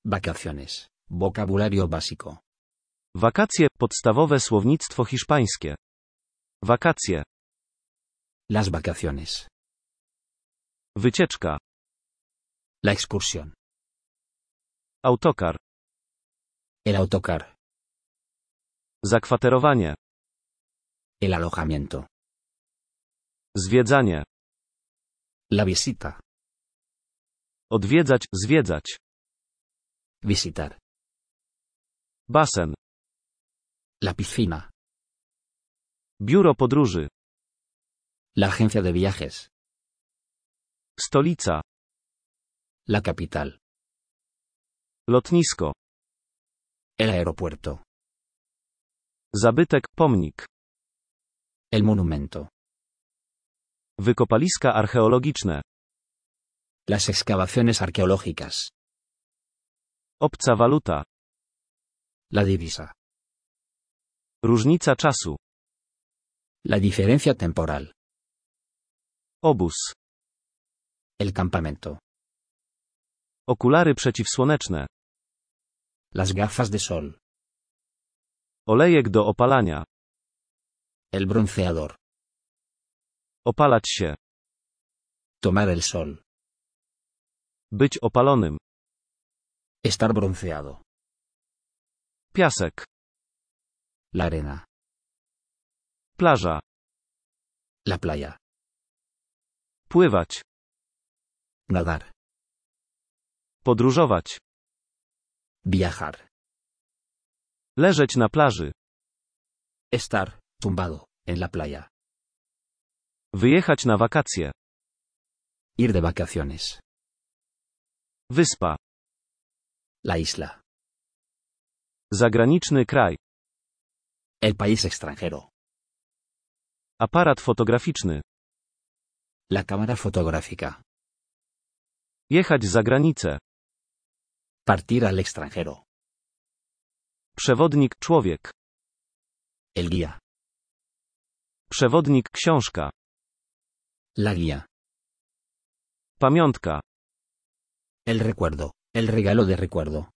Vacaciones. Vocabulario básico. Wakacje, podstawowe słownictwo hiszpańskie. Wakacje. Las vacaciones. Wycieczka. La excursión. Autokar. El autocar. Zakwaterowanie. El alojamiento. Zwiedzanie. La visita. Odwiedzać, zwiedzać. Visitar. Basen. La piscina. Biuro podróży. La agencia de viajes. Stolica. La capital. Lotnisko. El aeropuerto. Zabytek, pomnik. El monumento. Wykopaliska archeologiczne. Las excavaciones arqueológicas. Obca waluta. La divisa. Różnica czasu. La diferencia temporal. Obóz. El campamento. Okulary przeciwsłoneczne. Las gafas de sol. Olejek do opalania. El bronceador. Opalać się. Tomar el sol. Być opalonym. Estar bronceado. Piasek. La arena. Plaża. La playa. Pływać. Nadar. Podróżować. Viajar. Leżeć na plaży. Estar tumbado en la playa. Wyjechać na wakacje. Ir de vacaciones. Wyspa. La isla. Zagraniczny kraj. El país extranjero. Aparat fotograficzny. La cámara fotográfica. Jechać za granicę. Partir al extranjero. Przewodnik, człowiek. El guía. Przewodnik, książka. La guía. Pamiątka. El recuerdo. El regalo de recuerdo.